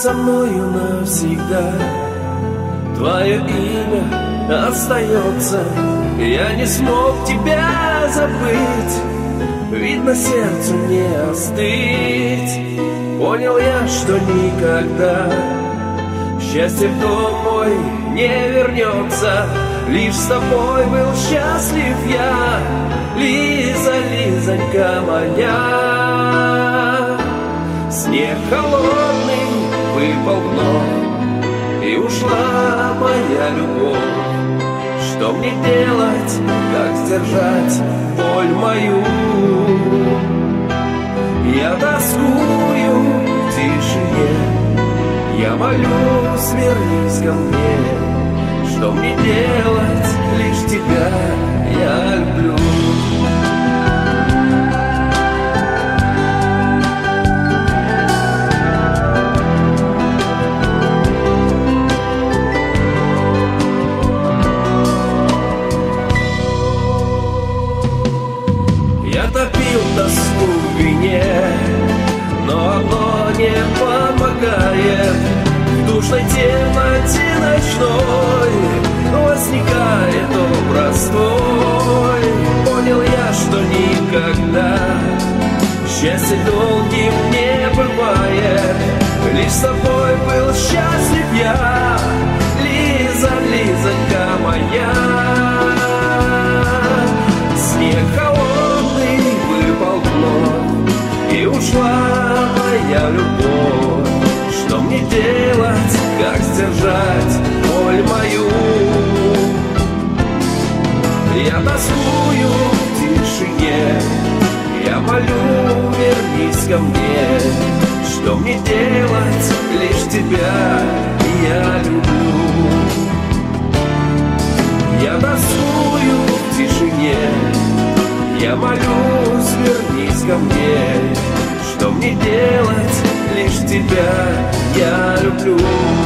со мною навсегда. Твое имя остается, я не смог тебя забыть. Видно, сердцу не остыть. Понял я, что никогда счастье в дом мой не вернется. Лишь с тобой был счастлив я, Лиза, Лизонька моя. Снег холодный выпал вновь, и ушла моя любовь. Что мне делать, как сдержать боль мою? Я тоскую в тишине, я молюсь, вернись ко мне. Что мне делать, лишь тебя я люблю. Я топил тоску в вине, но одно не помогает. В душной темноте ночной возникает образ твой. Понял я, что никогда счастье долгим не бывает. Лишь с тобой был счастлив я, Лиза, Лизонька моя. Снег холодный выпал вновь, и ушла моя любовь. Что мне делать, как сдержать боль мою? Я тоскую в тишине, я молю, вернись ко мне. Что мне делать, лишь тебя я люблю. Я тоскую в тишине, я молюсь, вернись ко мне. Что мне делать, лишь тебя я люблю.